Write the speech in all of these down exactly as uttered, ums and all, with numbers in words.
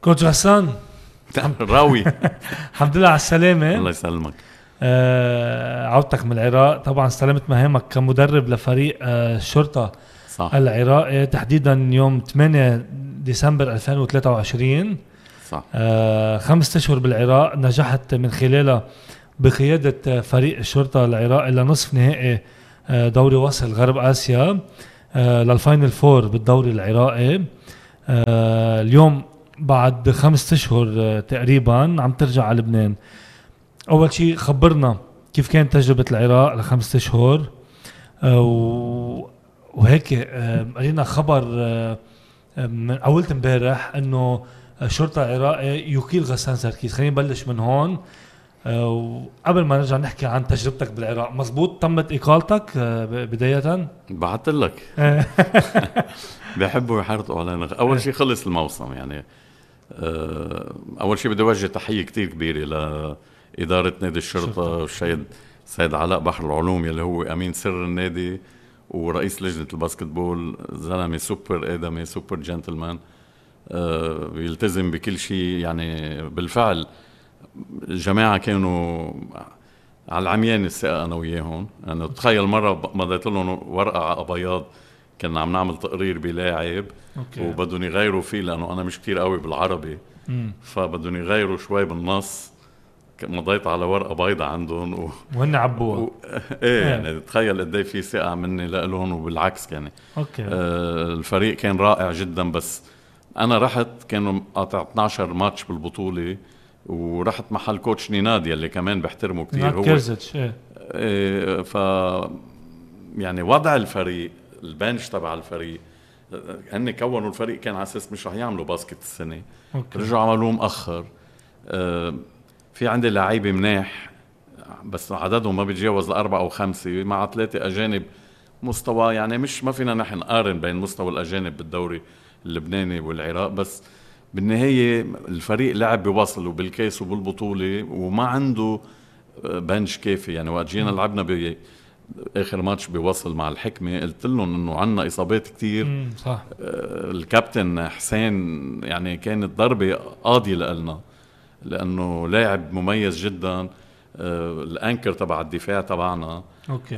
كوتش غسان راوي الحمد لله على السلامة. الله يسلمك. آه عودتك من العراق، طبعا استلمت مهامك كمدرب لفريق آه الشرطة صح. العراقي تحديدا يوم ثمانية ديسمبر ألفين وثلاثة وعشرين. صح. آه خمسة أشهر بالعراق، نجحت من خلالها بقيادة فريق الشرطة العراقي لنصف نهائي آه دوري وصل غرب آسيا آه للفاينل فور بالدوري العراقي. آه اليوم بعد خمسة أشهر آه تقريبا عم ترجع على لبنان. أول شيء خبرنا كيف كانت تجربة العراق لخمسة أشهر آه وهيك آه قرينا خبر آه من أولت امبارح أنه الشرطة العراقي يقيل غسان سركيس. خلينا نبلش من هون آه وقبل ما نرجع نحكي عن تجربتك بالعراق. مزبوط تمت إقالتك آه بداية؟ بعت لك بيحبوا يحرطوا علينا. أول شيء خلص الموسم يعني. أول شيء بدي أوجه تحية كتير كبيرة لإدارة نادي الشرطة والسيد سيد علاء بحر العلوم يلي هو أمين سر النادي ورئيس لجنة الباسكتبول. زلمة سوبر آدمي سوبر جنتلمان بيلتزم بكل شيء يعني. بالفعل الجماعة كانوا على العميان الثقة أنا وياهم. أنا تخيل مرة مضيت لهم ورقة على بياض كنا عم نعمل تقرير بلاعب وبدهم يغيروا فيه لأنه أنا مش كتير قوي بالعربي فبدهم يغيروا شوي بالنص. مضيت على ورقة بيضة عندهم و... وهن عبوها و... ايه يعني تخيل قدي في ثقة مني لهم وبالعكس يعني. أوكي. آه الفريق كان رائع جدا بس أنا رحت كانوا قاطع اثناشر ماتش بالبطولة ورحت محل كوتش نيناد يلي كمان بحترمه كتير. هو كيرزتش ايه. إيه ف يعني وضع الفريق البنش تبع الفريق هن كونوا الفريق كان على اساس مش رح يعملوا باسكت السنه. أوكي. رجعوا عملوه مؤخر. آه في عندي لعيبه مناح بس عددهم ما بيتجاوز الأربعة أو خمسة مع ثلاثة أجانب مستوى يعني مش ما فينا نحن نقارن بين مستوى الأجانب بالدوري اللبناني والعراق. بس بالنهاية الفريق لعب بوصل وبالكيس وبالبطولة وما عنده بنش كافي يعني. وقت جينا لعبنا بآخر ماتش بوصل مع الحكمة قلت لهم إنه عنا إصابات كتير. صح. الكابتن حسين يعني كانت ضربة قاضية لنا لأنه لاعب مميز جدا. الأنكر تبع الدفاع تبعنا. أوكي.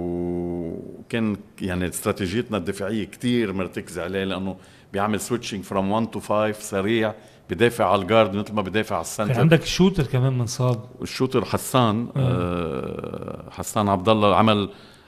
وكان يعني استراتيجيتنا الدفاعية كتير مرتكزة عليه لأنه بيعمل سويتشنج فروم واحد تو خمسة سريع بدافع على الجارد مثل ما بدافع على السنتر. عندك شوتر كمان منصاب. الشوتر حسان آه حسان عبد الله عمل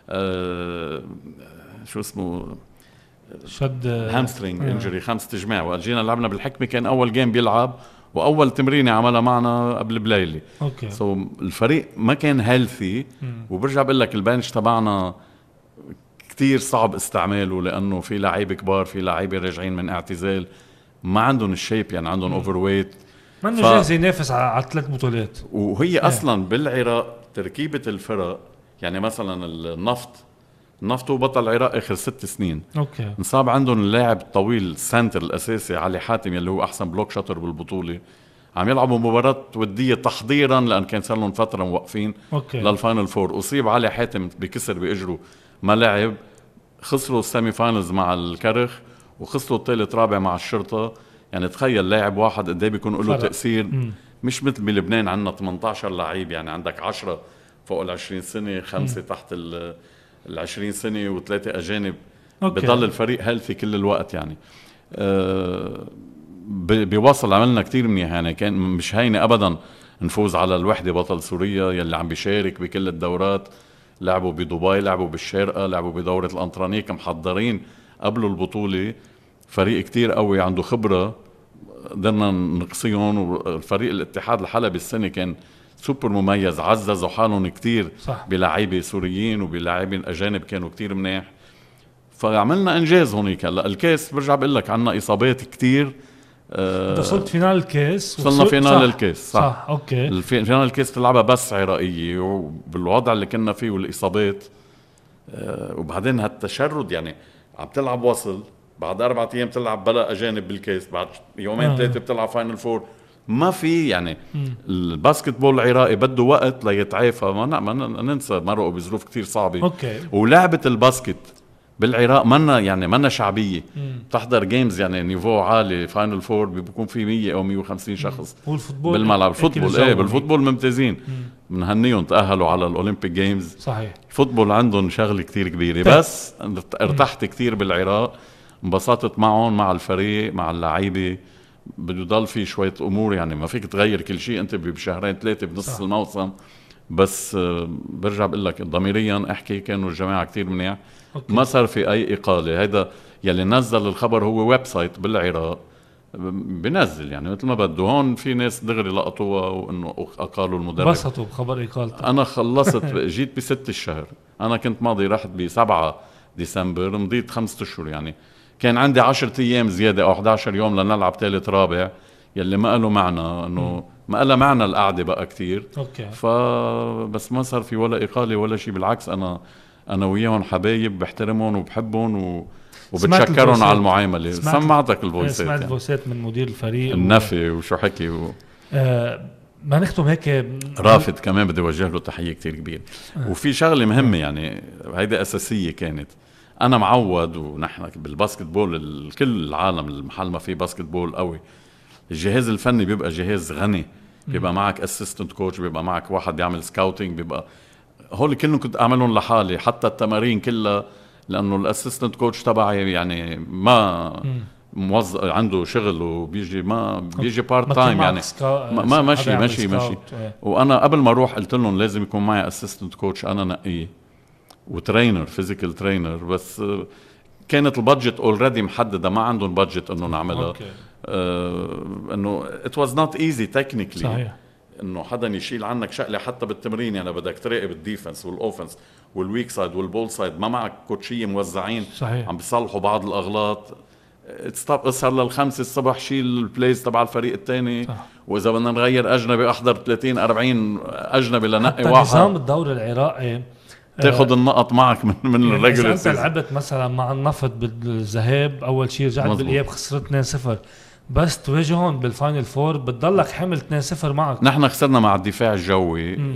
آه شو اسمه شد هامسترينج انجري خمس تجميع. وقت جينا لعبنا بالحكمة كان أول جيم بيلعب وأول تمرينة عملها معنا قبل بليلي. أوكي. سو so الفريق ما كان هيلثي. وبرجع بقول لك البنش تبعنا كتير صعب استعماله لأنه في لعيبة كبار في لعيبة راجعين من اعتزال ما عندهم الشيب يعني عندهم اوفر ويت ما انه ف... جاهز ينافس على ثلاث بطولات. وهي اه. اصلا بالعراق تركيبه الفرق يعني مثلا النفط النفط هو بطل العراق اخر ست سنين. اوكي. انصاب عندهم اللاعب الطويل السنتر الاساسي علي حاتم اللي هو احسن بلوك شاطر بالبطوله عم يلعبوا مباراه وديه تحضيرا لان كان صار لهم فتره موقفين أوكي. للفاينل فور. اصيب علي حاتم بكسر باجره ما لعب. خسروا السيمي فاينلز مع الكرخ وخسروا الثالث رابع مع الشرطة. يعني تخيل لاعب واحد قد ايه بيكون له تأثير. مم. مش مثل بلبنان عندنا ثمانية عشر لعيب يعني عندك عشرة فوق العشرين سنة خمسة مم. تحت العشرين سنة وثلاثة أجانب. أوكي. بضل الفريق هيلثي كل الوقت يعني. أه بيوصل عملنا كتير منيح يعني كان مش هينة أبدا نفوز على الوحدة بطل سوريا يلي عم بيشارك بكل الدورات. لعبوا بدبي لعبوا بالشارقة لعبوا بدورة الأنطرانيك محضرين قبل البطولة. فريق كتير قوي عنده خبرة قدرنا نقصيهم. والفريق الاتحاد الحلبي السنة كان سوبر مميز عززوا حالهم كتير بلاعيبة سوريين وبلاعيبين أجانب كانوا كتير منيح. فعملنا إنجاز هونيك. هلا الكاس برجع بقول لك عنا إصابات كتير. انت وصلت فينال الكاس. وصلنا فينال الكاس صح. صح. اوكي. فينال الكاس تلعبها بس عراقية وبالوضع اللي كنا فيه والإصابات أه وبعدين هالتشرد يعني عم تلعب وصل بعد أربعة أيام تلعب بلا أجانب بالكاس بعد يومين آه. ثلاثة بتلعب فاينل فور. ما في يعني م. الباسكتبول العراقي بده وقت ليتعافى. ما, ما ننسى مرقوا بظروف كتير صعبة. أوكي. ولعبة الباسكت بالعراق منا يعني منا شعبيه. مم. بتحضر جيمز يعني نيفو عالي فاينل فور بيكون في مية او مية وخمسين شخص والفوتبول بالملعب. الفوتبول ايه بالفوتبول ممتازين، مم. منهنيهم تاهلوا على الاولمبيك جيمز. صحيح. الفوتبول عندهم شغله كتير كبيره. طيب. بس ارتحت كتير بالعراق، انبسطت معهم مع الفريق مع اللعيبه. بده يضل في شويه امور يعني ما فيك تغير كل شيء انت بشهرين ثلاثه بنص صح. الموسم. بس برجع بقول لك ضميريا احكي كانوا الجماعه كتير منيح. ما صار في اي اقاله. هيدا يلي نزل الخبر هو ويب سايت بالعراق بنزل يعني مثل ما بده. هون في ناس دغري لقطوها وانه اقالوا المدرب. بسطوا بخبر اقالته. انا خلصت جيت بست الشهر. انا كنت ماضي رحت بسبعة ديسمبر، مضيت خمسة اشهر يعني. كان عندي عشرة ايام زياده او احد عشر يوم لنلعب ثالث رابع، يلي ما قالوا معنا انه ما قال معنا القعده بقى كتير. اوكي. فبس ما صار في ولا اقاله ولا شيء. بالعكس انا انا وياهم حبايب، بحترمهم وبحبهم و... وبتشكرهم على المعامله. سمعتك الفويسات سمعت يعني. الفويسات من مدير الفريق النفي و... وشو حكي و... آه ما نختم هيك. رافد كمان بدي اوجه له تحيه كتير كبيره. آه. وفي شغله مهمه يعني هيدا اساسيه كانت. انا معود ونحن بالباسكت بول الكل العالم المحل ما في باسكت بول قوي، الجهاز الفني بيبقى جهاز غني. بيبقى معك اسيستنت كوتش، بيبقى معك واحد بيعمل سكاوتينج، بيبقى هول كلهم كنت اعملهم لحالي حتى التمارين كلها، لانه الاسيستنت كوتش تبعي يعني ما موظف عنده شغل وبيجي ما بيجي بارت تايم يعني ما ماشي ماشي ماشي. وانا قبل ما اروح قلت لهم لازم يكون معي اسيستنت كوتش انا نقيه وترينر فيزيكال ترينر. بس كانت البادجت اوريدي محدده، ما عندهم بادجت انه نعملها. آه انه it was not easy technically. صحيح. انه حدا يشيل عنك شغله حتى بالتمرين يعني بدك تراقب الديفنس والاوفنس والويك سايد والبول سايد، ما معك كوتشيه موزعين. صحيح. عم بيصلحوا بعض الاغلاط. ستوب اسهر للخمسة الصبح شيل البلايز تبع الفريق الثاني، واذا بدنا نغير اجنبي احضر ثلاثين أربعين اجنبي لنقي واحد. نظام الدوري العراقي تاخذ آه النقط معك من من يعني الريجولر سيزون. اذا لعبت مثلا مع النفط بالذهاب اول شيء رجعت بالاياب خسرت اثنين صفر، بس تواجههم بالفاينل فور بتضلك حمل اثنين صفر معك. نحن خسرنا مع الدفاع الجوي آه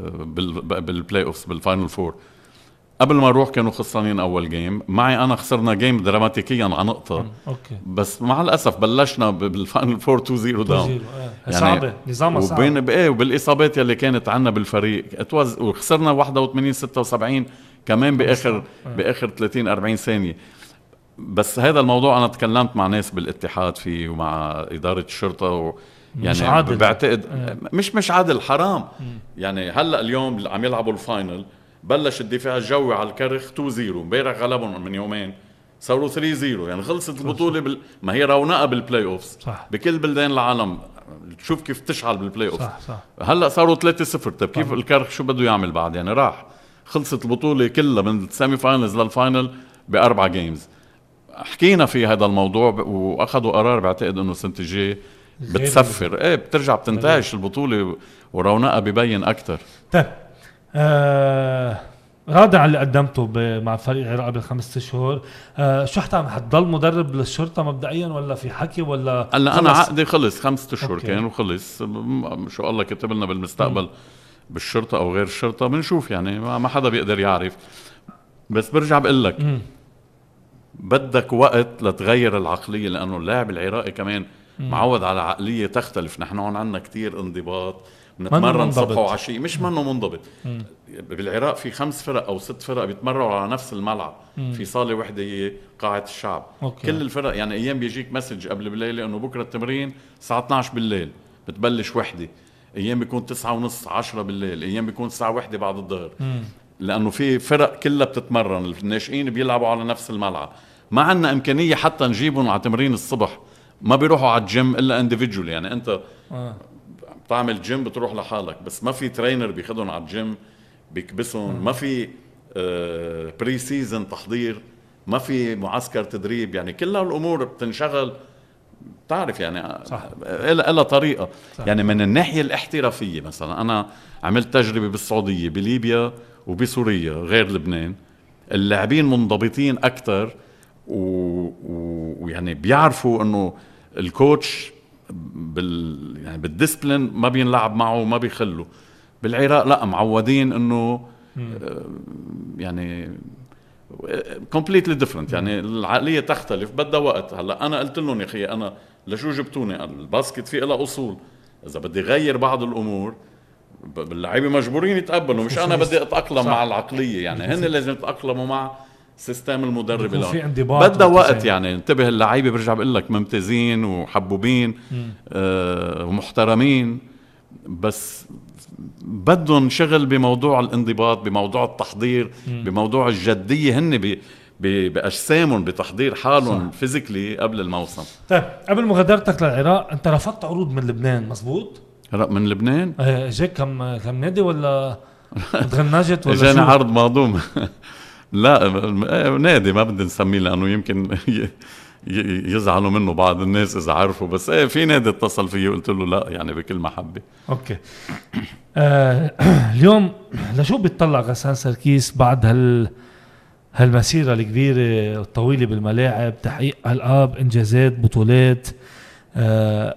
بالبلاي اوفز بالفاينل فور. قبل ما نروح كانوا خسرانين اول جيم، معي انا خسرنا جيم دراماتيكيا على نقطه. أوكي. بس مع الاسف بلشنا بالفاينل فور تو زيرو داون. يعني صعبه نظامها صعب. وبين بايه وبالاصابات يلي كانت عندنا بالفريق اتوز وخسرنا واحد وثمانين ستة وسبعين كمان باخر باخر ثلاثين أربعين ثانيه. بس هذا الموضوع انا تكلمت مع ناس بالاتحاد فيه ومع اداره الشرطه و يعني مش عادل. بعتقد اه. مش مش عادل حرام. م. يعني هلا اليوم عم يلعبوا الفاينل، بلش الدفاع الجوي على الكرخ اثنين صفر، امبارح غلبهم من يومين صاروا ثلاثة صفر، يعني خلصت البطوله بال... ما هي رونقه بالبلاي اوفز بكل بلدان العالم. شوف كيف تشعل بالبلاي اوفز. صح صح. هلا صاروا ثلاثة صفر. طيب كيف الكرخ شو بده يعمل بعد؟ يعني راح خلصت البطوله كلها من السيمي فاينلز للفاينل باربع جيمز. حكينا في هذا الموضوع واخذوا قرار بعتقد انه السنه الجايه بتسفر ايه بترجع بتنتعش البطوله ورونقها ببين اكثر. طيب آه راضي على اللي قدمته مع فريق العراق بالخمس اشهر. آه شو حتعمل؟ حتضل مدرب للشرطه مبدئيا ولا في حكي ولا؟ هلا انا عقدي خلص خمسة اشهر كان وخلص. شو الله كتب لنا بالمستقبل م. بالشرطه او غير الشرطه بنشوف يعني ما حدا بيقدر يعرف. بس برجع بقول لك بدك وقت لتغير العقليه، لانه اللاعب العراقي كمان م. معود على عقليه تختلف. نحن هون عندنا كتير انضباط، نتمرن صبح وعشي، مش منه منضبط. مم. بالعراق في خمس فرق او ست فرق بيتمرنوا على نفس الملعب. مم. في صاله وحده هي قاعه الشعب. أوكي. كل الفرق يعني ايام بيجيك مسج قبل بالليل انه بكره التمرين الساعه اثنعش بالليل بتبلش وحده، ايام بيكون تسعة ونص عشرة بالليل، ايام بيكون الساعه واحدة بعد الظهر. لانه في فرق كلها بتتمرن، الناشئين بيلعبوا على نفس الملعب. ما عندنا امكانيه حتى نجيبهم على تمرين الصبح، ما بيروحوا على الجيم الا انديفيدجول. يعني انت آه. بتعمل جيم بتروح لحالك، بس ما في ترينر بياخدهم على الجيم بيكبسهم. ما في آه بري سيزن تحضير، ما في معسكر تدريب. يعني كل الامور بتنشغل تعرف يعني إلها طريقه. صح. يعني من الناحيه الاحترافيه مثلا انا عملت تجربه بالسعوديه بليبيا وبسوريا غير لبنان. اللاعبين منضبطين اكثر ويعني بيعرفوا انه الكوتش بال يعني بالديسبلين ما بينلعب معه وما بيخلوا. بالعراق لا، معودين انه آه يعني كومبليتلي ديفرنت، يعني العقليه تختلف، بدها وقت. هلا انا قلت لهم يا اخي انا لشو جبتوني؟ الباسكت فيه لها اصول، اذا بدي غير بعض الامور اللعيبه مجبورين يتقبلوا، مش انا بدي اتاقلم مع العقليه، يعني هن لازم يتاقلموا مع سيستم المدرب لهم، بدها وقت. يعني انتبه، اللعيبه برجع بقول لك ممتازين وحبوبين آه ومحترمين، بس بدهم شغل بموضوع الانضباط، بموضوع التحضير، مم. بموضوع الجديه، هن بي باجسامهم بتحضير حالهم فيزيكلي قبل الموسم. طيب قبل مغادرتك للعراق انت رفضت عروض من لبنان مزبوط؟ من لبنان اجاك كم كم نادي ولا تغنجت ولا اجاني عرض مهضوم؟ لا نادي ما بدي نسميه لانه يمكن يزعلوا منه بعض الناس اذا عرفوا، بس ايه في نادي اتصل فيه وقلت له لا، يعني بكل محبه. اوكي. آه اليوم لشو بيطلع غسان سركيس بعد هال هالمسيره الكبيره والطويله بالملاعب، تحقيق القاب، انجازات، بطولات، آه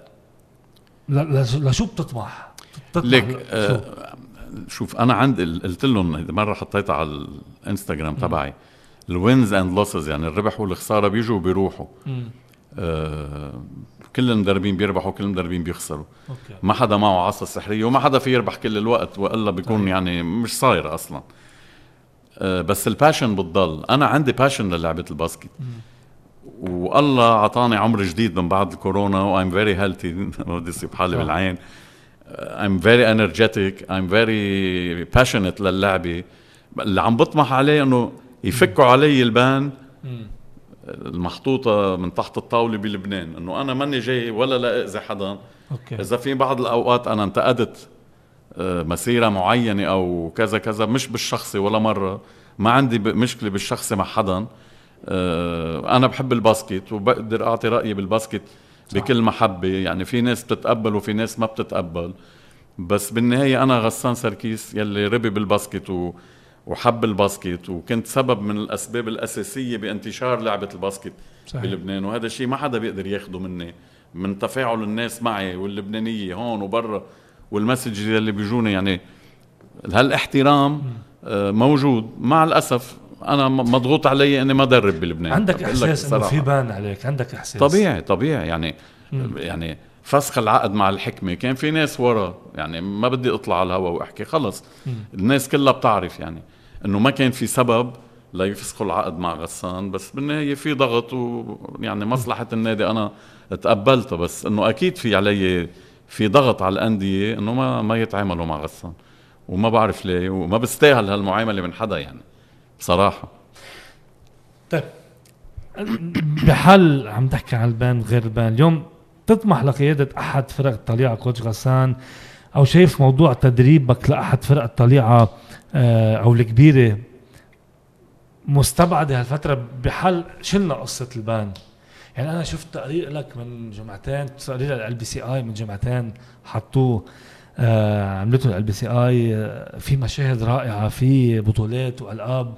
لشو بتطمح؟ لك آه شوف انا عندي قلت لهم مره حطيتها على الانستغرام تبعي، الوينز اند لوسز، يعني الربح والخساره بيجوا وبيروحوا. آه كل المدربين بيربحوا، كل المدربين بيخسروا. أوكي. ما حدا معه عصا سحريه، وما حدا في يربح كل الوقت، والا بيكون طيب. يعني مش صاير اصلا. آه بس الباشن بتضل. انا عندي باشن للعبه الباسكت، مم. والله عطاني عمر جديد من بعد الكورونا، و I'm very healthy ما بدي أصيب حالي بالعين. I'm very energetic, I'm very passionate للعبة. اللي عم بطمح عليه انه يفكوا علي البان المحطوطة من تحت الطاولة بلبنان، انه انا ماني جاي ولا لا اذي حدا. أوكي. اذا في بعض الاوقات انا انتقدت مسيرة معينة او كذا كذا، مش بالشخصي ولا مرة، ما عندي مشكلة بالشخصي مع حدا. انا بحب الباسكت وبقدر اعطي رأيي بالباسكت بكل محبة، يعني في ناس بتتقبل وفي ناس ما بتتقبل، بس بالنهاية أنا غسان سركيس يلي ربي بالباسكت و... وحب الباسكت، وكنت سبب من الأسباب الأساسية بانتشار لعبة الباسكت صحيح. بلبنان، وهذا الشيء ما حدا بيقدر ياخده مني، من تفاعل الناس معي واللبنانية هون وبرا والمسج اللي بيجوني، يعني هالاحترام موجود. مع الأسف أنا مضغوط علي أني ما أدرب بلبنان. عندك إحساس إنه في بان عليك؟ عندك إحساس؟ طبيعي طبيعي يعني مم. يعني فسخ العقد مع الحكمة كان في ناس ورا، يعني ما بدي أطلع على الهواء وأحكي خلص. مم. الناس كلها بتعرف يعني إنه ما كان في سبب لا يفسخوا العقد مع غسان، بس بالنهاية في ضغط، ويعني مصلحة النادي أنا تقبلتها، بس إنه أكيد في علي في ضغط على الأندية إنه ما ما يتعاملوا مع غسان، وما بعرف ليه، وما بستاهل هالمعاملة من حدا يعني بصراحة. طيب بحال عم تحكي عن البان غير البان، اليوم تطمح لقيادة أحد فرق الطليعة كوتش غسان، أو شايف موضوع تدريبك لأحد فرق الطليعة أو الكبيرة مستبعدة هالفترة بحال شلنا قصة البان؟ يعني أنا شفت تقرير لك من جمعتين، تقرير ال بي سي آي من جمعتين حطوه، آه عملته ال بي سي آي، آه في مشاهد رائعة، في بطولات وألقاب،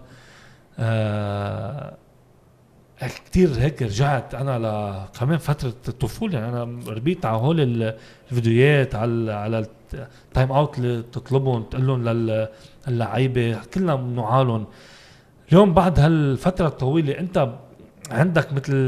آه كتير هيك. رجعت انا ل كمان فتره الطفوله، يعني انا ربيت على هول الفيديوهات، على على التايم اوت اللي تطلبهم تقول لهم للعيبه كلنا بنوعالهم. اليوم بعد هالفتره الطويله انت عندك مثل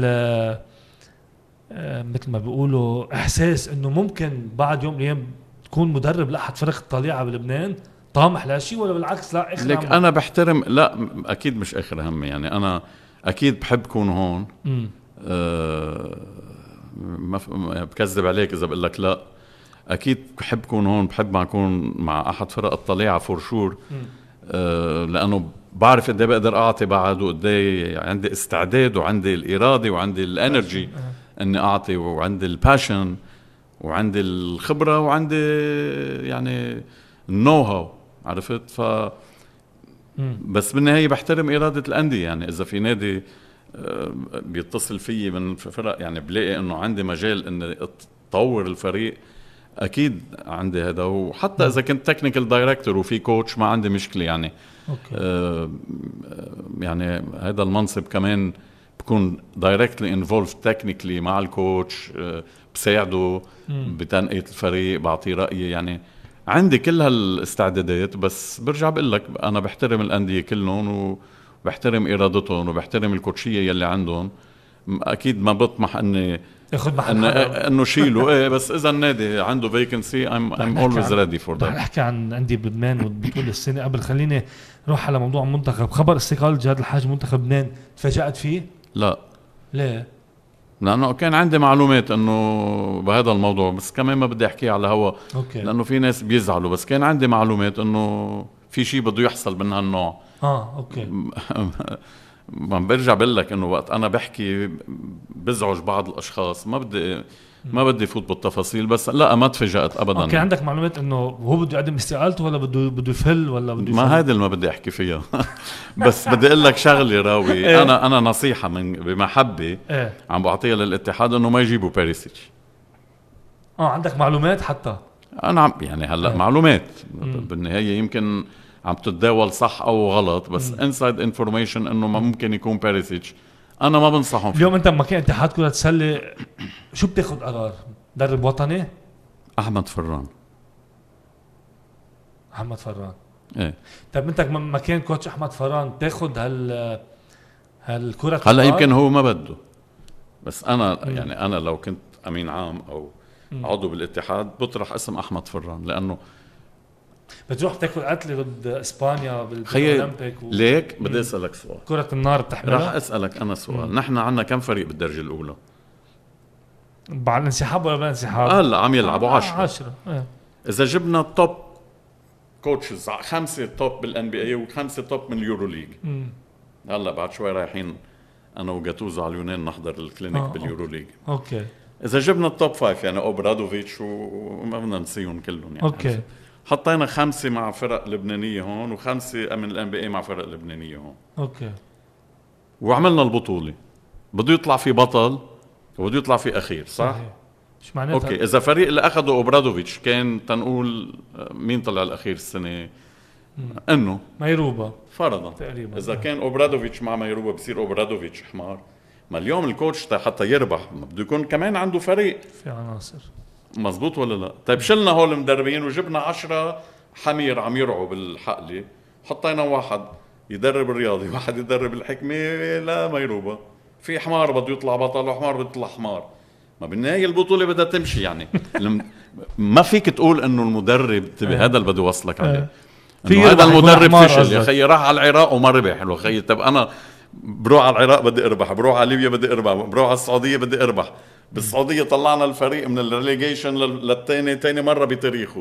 مثل ما بيقولوا احساس انه ممكن بعد يوم من الايام تكون مدرب لاحد فرق الطليعه بلبنان؟ طامح لهالشيء ولا بالعكس لا اخر لك انا بحترم؟ لا اكيد مش اخر همي، يعني انا اكيد بحب كون هون. أه ما بكذب عليك اذا بقول لك لا، اكيد بحب كون هون، بحب ما اكون مع احد فرق الطليعه فور شور. أه لانه بعرف قد ايه بقدر اعطي بعد، وقد ايه عندي استعداد وعندي الاراده وعندي الانرجي اني اعطي، وعندي الباشن وعندي الخبره وعندي يعني النو هاو، عرفت؟ ف بس بالنهاية بحترم إرادة الأندية، يعني إذا في نادي بيتصل فيي من فرق يعني بلاقي إنه عندي مجال إن أطور الفريق، أكيد عندي هذا. وحتى إذا كنت تكنيكال دايركتور وفي كوتش ما عندي مشكلة يعني. أوكي. آه يعني هذا المنصب كمان بكون دايركتلي انفولف تكنيكلي مع الكوتش، آه بساعده بتنقية الفريق، بعطيه رأيي، يعني عندي كل هالاستعدادات. بس برجع بقول لك انا بحترم الانديه كلهم، بحترم ارادتهم وبحترم الكوتشيه يلي عندهم. اكيد ما بطمح اني ياخذ إن انه شيله ايه، بس اذا النادي عنده فيكنسي I'm I'm always ready for that. رح نحكي عن انديه بلبنان وبطول السنه. قبل خليني نروح على موضوع المنتخب. خبر استقالة جهاد الحاج منتخب لبنان تفاجأت فيه؟ لا. ليه؟ لانه كان عندي معلومات انه بهذا الموضوع، بس كمان ما بدي احكيه على هوا اوكي لانه في ناس بيزعلوا، بس كان عندي معلومات انه في شيء بده يحصل من هالنوع. اه اوكي. ما برجع بقول لك انه وقت انا بحكي بزعج بعض الاشخاص، ما بدي ما بدي فوت بالتفاصيل، بس لا ما تفاجأت ابدا. اوكي عندك معلومات انه هو بده يقدم استقالته ولا بده بده يفل ولا بده يفل؟ ما هذا اللي ما بدي احكي فيها. بس بدي اقول لك شغله راوي. إيه؟ انا انا نصيحه من بمحبه ايه عم بعطيها للاتحاد انه ما يجيبوا بيريسيتش. اه عندك معلومات حتى؟ انا عم يعني هلا إيه؟ معلومات مم. بالنهايه يمكن عم تتداول صح او غلط، بس انسايد انفورميشن انه ما ممكن يكون بيريسيتش. انا ما بنصحهم فيه. اليوم انت مكان اتحاد كرة سلة شو بتاخذ قرار؟ مدرب وطني؟ احمد فران. احمد فران. ايه طيب انت مكان كوتش احمد فران تاخذ هال هالكرة؟ هلا يمكن هو ما بده، بس انا مم. يعني انا لو كنت امين عام او مم. عضو بالاتحاد بطرح اسم احمد فران، لانه بتروح تاكل قتله ضد اسبانيا بالاولمبيك و... ليك بدي اسالك سؤال. كرة النار بتحملها؟ راح اسالك انا سؤال. نحن عندنا كم فريق بالدرجه الاولى؟ بعد الانسحاب ولا بعد الانسحاب؟ هلا عم يلعبوا عشرة. عشرة ايه. اذا جبنا توب كوتشز خمسه توب بالان بي اي وخمسه توب من اليورو ليج، هلا بعد شوي رايحين انا وجاتوزو على اليونان نحضر الكلينيك آه باليورو ليج. اوكي اذا جبنا التوب فايف يعني اوبرادوفيتش وما بدنا نسيهم كلهم يعني اوكي، حطينا خمسه مع فرق لبنانيه هون وخمسه من الان بي اي مع فرق لبنانيه هون. اوكي وعملنا البطوله، بده يطلع في بطل وبده يطلع في اخير، صح؟ صحيح. مش معناتها اوكي اذا فريق اللي اخذه اوبرادوفيتش كان تنقول مين طلع الاخير السنه؟ مم. انه ميروبا فرضا تقريبا. اذا كان اوبرادوفيتش مع ميروبا بصير اوبرادوفيتش حمار. ما اليوم الكوتش حتى يربح بده يكون كمان عنده فريق في عناصر، مزبوط ولا لا؟ طيب شلنا هول المدربين وجبنا عشرة حمير عم يرعوا بالحقله، حطينا واحد يدرب الرياضي واحد يدرب الحكمه، لا ميروبا في حمار بده يطلع بطل وحمار بده يطلع حمار. ما بالنهايه البطوله بدها تمشي يعني. ما فيك تقول انه المدرب تبي هذا اللي بده يوصلك عليه. في هذا المدرب فشل يا خيي، راح على العراق وما ربح. حلو خيي، طب انا بروح على العراق بدي اربح، بروح على ليبيا بدي اربح، بروح على السعوديه بدي اربح. بالسعوديه طلعنا الفريق من الريليجيشن للثاني ثاني مره بتاريخه.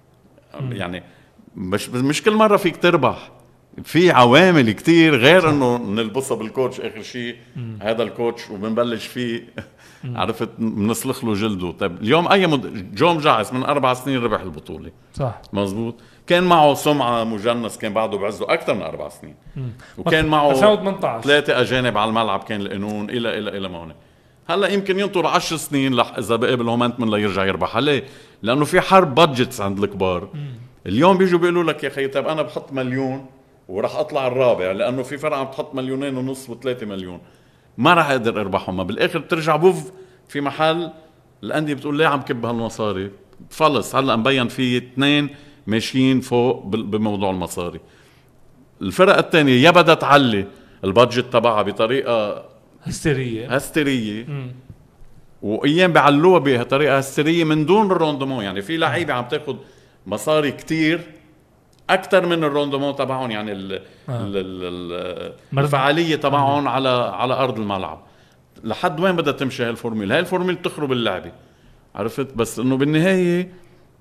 يعني مش مش كل مره فيك تربح، في عوامل كتير غير انه نلبسها بالكوتش اخر شيء. هذا الكوتش وبنبلش فيه عرفت بنسلخ له جلده. طيب اليوم اي مد... جوم جاعس من اربع سنين ربح البطوله، صح مزبوط. كان معه سمعه مجنس، كان بعده بعزه اكثر من اربع سنين. مم. وكان معه ألفين وثمانية عشر ثلاثه اجانب على الملعب، كان القانون الى الى الى ما هون. هلا يمكن ينطر عشر سنين لح اذا بقابل هومنتمن ليرجع يربح. ليه؟ لانه في حرب بادجتس عند الكبار. مم. اليوم بيجوا بيقولوا لك يا اخي طيب انا بحط مليون وراح اطلع الرابع، لانه في فرقه عم تحط مليونين ونص وثلاثة مليون، ما راح اقدر اربحهم. ما بالاخر بترجع بوف في محل الانديه بتقول ليه عم كب هالمصاري. فلص هلا مبين في اثنين ماشيين فوق بموضوع المصاري. الفرقه الثانيه يا بدها تعلي البادجت تبعها بطريقه هستيريه هستيريه، وايام بيعلوها بطريقه هستيريه من دون الروندمون. يعني في لعيبه عم تاخذ مصاري كتير اكثر من الروندمون تبعهم، يعني ال آه. ال الفعاليه تبعهم على على ارض الملعب. لحد وين بدها تمشي هاي الفورميلا؟ هاي الفورميلا تخرب اللعبه، عرفت؟ بس انه بالنهايه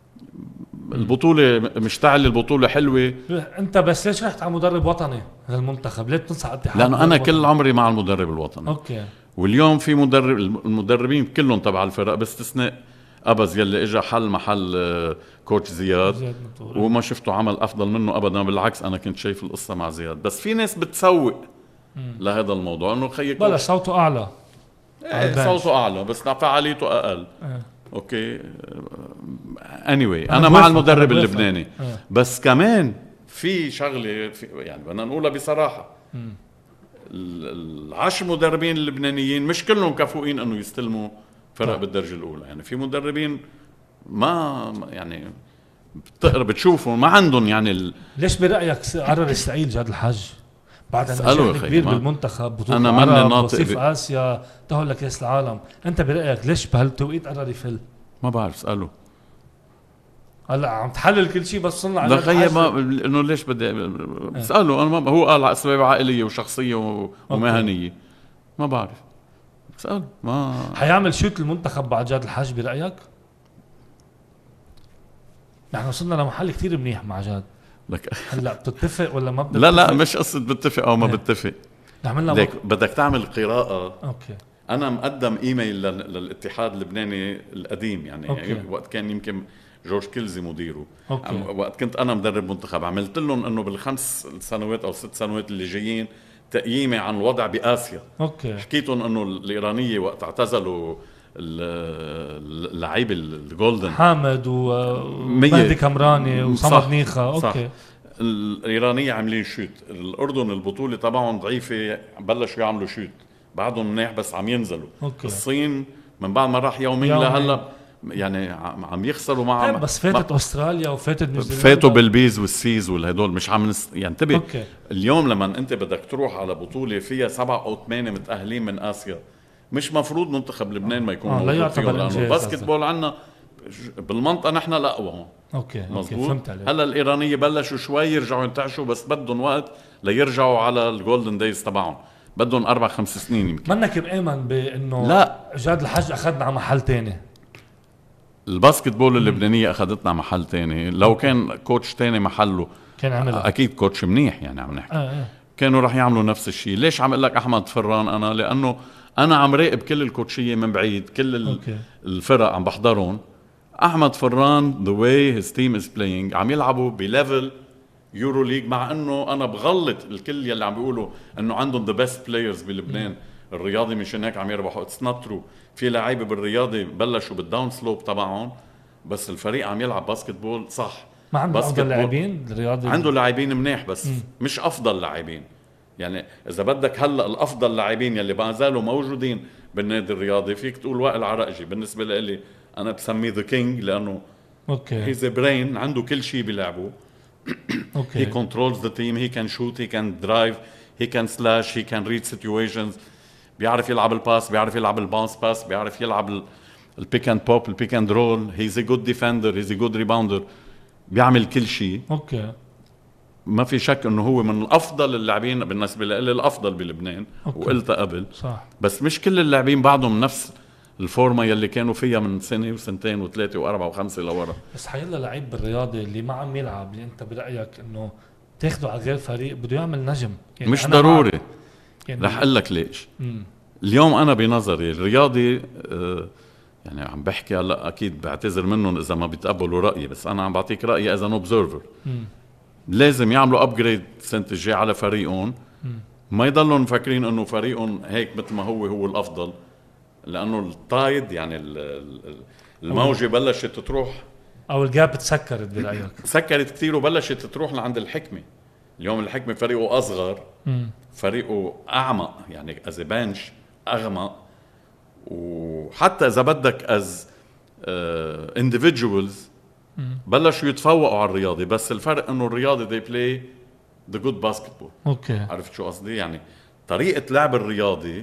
البطوله مشتعل، البطوله حلوه. انت بس ليش رحت على مدرب وطني للمنتخب؟ ليه بتنصح اتحاد؟ لانه انا كل عمري مع المدرب الوطني. اوكي. واليوم في مدرب، المدربين كلهم تبع الفرق باستثناء أبز يلي اجى حل محل كوتش زياد, زياد وما شفته عمل افضل منه ابدا. بالعكس انا كنت شايف القصه مع زياد. بس في ناس بتسوق مم. لهذا الموضوع انه خيك بلا صوته اعلى. ايه صوته اعلى بس فعاليته اقل. اه. اوكي اني anyway. انا مع المدرب اللبناني. اه. بس كمان في شغله في يعني بدنا نقولها بصراحه. مم. العشر مدربين اللبنانيين مش كلهم كفؤين انه يستلموا فرق بالدرجه الاولى. يعني في مدربين ما يعني بتقرا بتشوفوا ما عندهم يعني ال... ليش برايك قرر يستقيل جهاد الحاج؟ بعد اسأله نجاح كبير بالمنتخب، بطولة أنا ماني العرب، ناطق وصيف ب... آسيا، تأهل لكأس العالم. أنت برأيك ليش بهالتوقيت قرر يفل؟ ما بعرف، اسأله. هلا عم تحلل كل شيء بس صرنا على لا خيي ما انه ليش بدي بسأله انا، ما هو قال اسباب عائليه وشخصيه و... ومهنيه، ما بعرف، بسأله. ما حيعمل شوت المنتخب بعد جاد الحاج برأيك؟ نحن وصلنا لمحل كتير منيح مع جاد. لك هلا بتتفق ولا ما بتتفق؟ لا لا مش قصة بتتفق او ما ايه. بتتفق، عملنا ليك وقت. بدك تعمل قراءة. اوكي. انا مقدم ايميل لل... للاتحاد اللبناني القديم يعني, أوكي. يعني وقت كان يمكن جورج كيلزي مديره. أوكي. عم... وقت كنت انا مدرب منتخب عملت لهم انه بالخمس سنوات او ست سنوات اللي جايين تقييمي عن الوضع بآسيا. اوكي. حكيتهم انه الايرانيه وقت اعتزلوا اللعيبه الجولدن حامد ومهدي كمراني وصمد نيخا. اوكي. صح. الايرانيه عاملين شوت، الاردن البطوله تبعهم ضعيفه بلشوا يعملوا شوت، بعدهم منيح بس عم ينزلوا. أوكي. الصين من بعد ما راح يومين يومين. لهلا يعني عم يخسروا مع بس فاتت استراليا وفاتت نيوزيلندا، فاتوا بالبيز والسيز والهدول مش عم نس... يعني انتبه. أوكي. اليوم لما انت بدك تروح على بطوله فيها سبعة او ثمانية متاهلين من اسيا، مش مفروض منتخب لبنان ما يكون آه موجود لا فيهم، لانه الباسكت بول عنا بالمنطقه نحن الاقوى هون. اوكي. مزبوط. فهمت عليك. هلا الايرانيه بلشوا شوي يرجعوا ينتعشوا بس بدهم وقت ليرجعوا على الجولدن دايز تبعهم، بدهم اربع خمس سنين يمكن. منك مآمن بانه لا جاد الحج اخذنا على محل تاني؟ الباسكت بول اللبنانيه اخذتنا محل تاني، لو كان كوتش تاني محله كان عملها اكيد كوتش منيح يعني عم نحكي. آه آه. كانوا رح يعملوا نفس الشيء. ليش عم اقول لك احمد فران؟ انا لانه انا عم راقب كل الكوتشيه من بعيد، كل أوكي. الفرق عم بحضرهم. احمد فران the way his team is playing عم يلعبوا بليفل يورو ليج، مع انه انا بغلط الكل يلي عم بيقولوا انه عندهم the best players بلبنان. الرياضي مشان هيك عم يربحوا، اتس نوت ترو. في لعيبه بالرياضي بلشوا بالداون سلوب تبعهم، بس الفريق عم يلعب باسكت بول صح. ما عنده افضل لاعبين الرياضي، عنده لاعبين منيح بس م. مش افضل لاعبين. يعني اذا بدك هلا الافضل لاعبين يلي ما زالوا موجودين بالنادي الرياضي، فيك تقول وائل عرقجي. بالنسبه لي انا بسميه ذا كينج لانه اوكي هيز برين، عنده كل شيء بيلعبه. اوكي. he controls the team, he can shoot, he can drive, he can slash, he can read situations. بيعرف يلعب الباس، بيعرف يلعب الباونس باس، بيعرف يلعب البيك اند بوب، البيك اند رول. he's a good defender, he's a good rebounder. بيعمل كل شيء. اوكي. ما في شك انه هو من الافضل اللاعبين بالنسبه لي، الافضل بلبنان. وقلتها قبل صح. بس مش كل اللاعبين بعضهم نفس الفورمه يلي كانوا فيها من سنه وسنتين وثلاثه واربعه وخمسه لورا. بس حيلا لعيب بالرياضه اللي ما عم يلعب، اللي انت برايك انه تاخده على غير فريق بده يعمل نجم يعني؟ مش ضروري. يعني رح اقول لك ليش. مم. اليوم انا بنظري الرياضي آه يعني عم بحكي هلا، اكيد بعتذر منهم اذا ما بيتقبلوا رايي، بس انا عم بعطيك رايي از ان اوبزرفر. لازم يعملوا ابجريد السنه الجايه على فريقهم، ما يضلوا مفكرين انه فريقهم هيك مثل ما هو هو الافضل، لانه التايد يعني الموجه بلشت تروح، او الجاب تسكرت برايك؟ سكرت كثير وبلشت تروح لعند الحكمه. اليوم الحكمه فريقه اصغر، مم. فريقه اعمق يعني از بنش اغمق، وحتى اذا بدك از انديفيدوالز بلشوا يتفوقوا على الرياضي. بس الفرق انه الرياضي they play the good basketball. اوكي. عرفت شو قصدي؟ يعني طريقه لعب الرياضي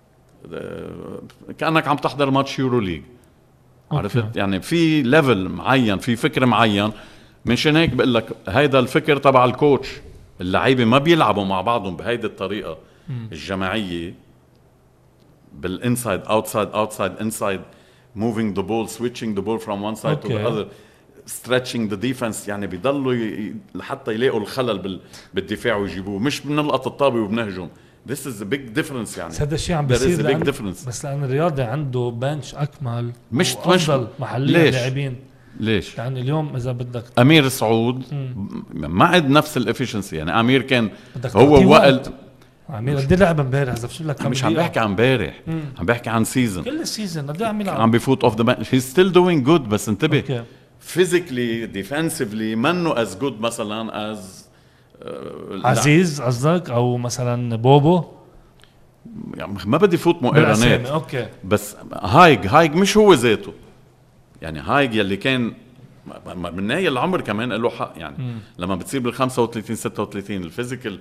كانك عم تحضر ماتش يورو ليج. عرفت؟ يعني في ليفل معين، في فكر معين. مشان هيك بقول لك هيدا الفكر تبع الكوتش. اللعيبه ما بيلعبوا مع بعضهم بهيدي الطريقه الجماعيه، بالانسايد اوتسايد اوتسايد انسايد، moving the ball, switching the ball from one side okay. to the other, stretching the defense. يعني بيضلوا ي... لحتى يلاقوا الخلل بال... بالدفاع ويجيبوه، مش بنلقط الطابه وبنهجم. This is a big difference. يعني هذا الشيء عم بيصير لأن... بس لأن الرياضي عنده بنش أكمل، مش أفضل محليا لاعبين. ليش؟ يعني اليوم إذا بدك أمير سعود ما عند نفس الافيشنسي. يعني أمير كان هو وائل عمير قد ايه لعب امبارح؟ اذا بشوف لك مش عم بحكي عن امبارح، عم بحكي عن سيزون. كل السيزون قد ايه عم يلعب؟ عم بفوت اوف ذا بنش. هي ستيل دوينج جود، بس انتبه okay. فيزيكلي ديفنسively منه از جود مثلا از uh, عزيز قصدك، او مثلا بوبو. يعني ما بدي فوت مقارنات، اوكي. بس هايج هايج مش هو ذاته. يعني هايج يلي كان من ناحية العمر كمان له حق. يعني مم. لما بتصير بال خمسة وثلاثين ستة وثلاثين الفيزيكال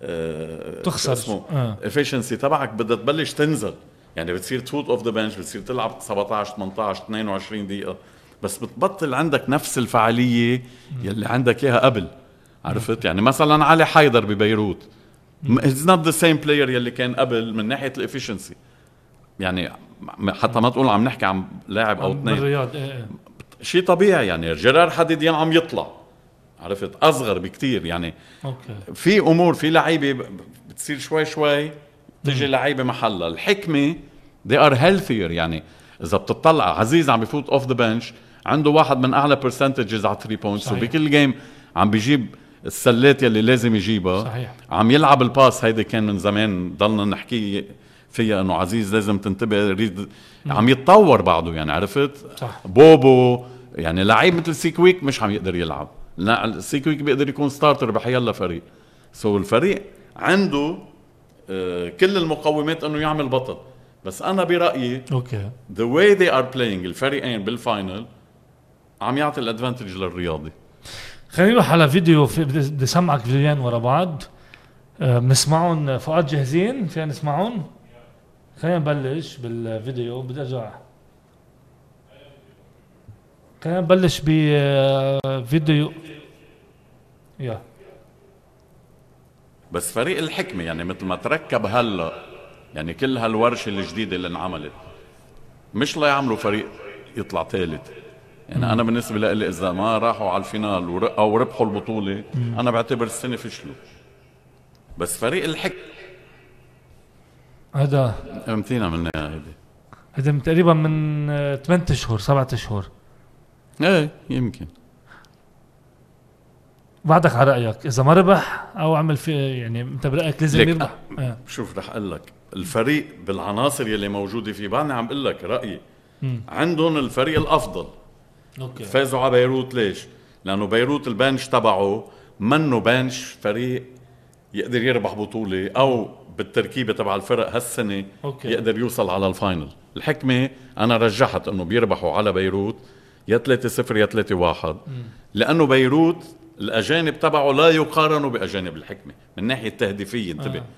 آه تخسر اسمه آه. efficiency تبعك بدها تبلش تنزل، يعني بتصير تفوت اوف ذا بنش، بتصير تلعب سبعطعش ثمانطعش اثنين وعشرين دقيقه، بس بتبطل عندك نفس الفعاليه يلي عندك اياها قبل. عرفت؟ يعني مثلا علي حيدر ببيروت he's not the same player يلي كان قبل من ناحيه الافشنسي، يعني حتى ما تقول عم نحكي عن لاعب او اثنين بالرياض ايه. شيء طبيعي. يعني جيرار حديديان عم يطلع، عرفت، اصغر بكتير. يعني اوكي في امور، في لعيبه بتصير شوي شوي تجي لعيبه محلها. الحكمه they are healthier. يعني اذا بتطلع عزيز عم بفوت اوف ذا بنش، عنده واحد من اعلى برسنتجز على ثري بوينتس، وبكل جيم عم بيجيب السلات يلي لازم يجيبها. صحيح. عم يلعب الباس، هيدا كان من زمان ضلنا نحكي فيها انه عزيز لازم تنتبه، ريد عم يتطور بعده. يعني عرفت صح. بوبو يعني لعيب مثل سيكويك مش عم يقدر يلعب، لا سيكويك بيقدر يكون ستارتر بحيالله فريق. سو so الفريق عنده آه كل المقومات انه يعمل بطل. بس انا برايي اوكي the way they are playing الفريقين بالفاينل عم يعطي الادفانتج للرياضي. خلينا نروح على فيديو، في بدي اسمعك فيديوين ورا بعض بنسمعهم. فؤاد جاهزين؟ فينا نسمعهم؟ خلينا نبلش بالفيديو. بدي ارجع، خلينا نبلش بفيديو يا بس فريق الحكمة يعني مثل ما تركب هلا، يعني كل هالورشة الجديدة اللي انعملت مش لا يعملوا فريق يطلع ثالث. يعني انا بالنسبة لي اذا ما راحوا على الفينال او ربحوا البطولة مم. انا بعتبر السنة فشلوا. بس فريق الحكمة هذا امتينا منها هيدي، هذا تقريبا من ثمانية اشهر سبعة اشهر. ايه يمكن. بعدك على رأيك اذا ما ربح او عمل في، يعني انت برأيك لازم يربح؟ اه. شوف رح اقول لك الفريق بالعناصر يلي موجودة فيه، بعدني عم بقول لك رأيي مم. عندهم الفريق الافضل. أوكي. فازوا على بيروت ليش؟ لانه بيروت البنش تبعه منه بنش فريق يقدر يربح بطولة او بالتركيبة تبع الفرق هالسنة أوكي. يقدر يوصل على الفاينل. الحكمة أنا رجحت أنه بيربحوا على بيروت يا ثلاثة صفر يا ثلاثة واحد، لأنه بيروت الأجانب تبعه لا يقارنوا بأجانب الحكمة من ناحية تهديفية. انتبه آه.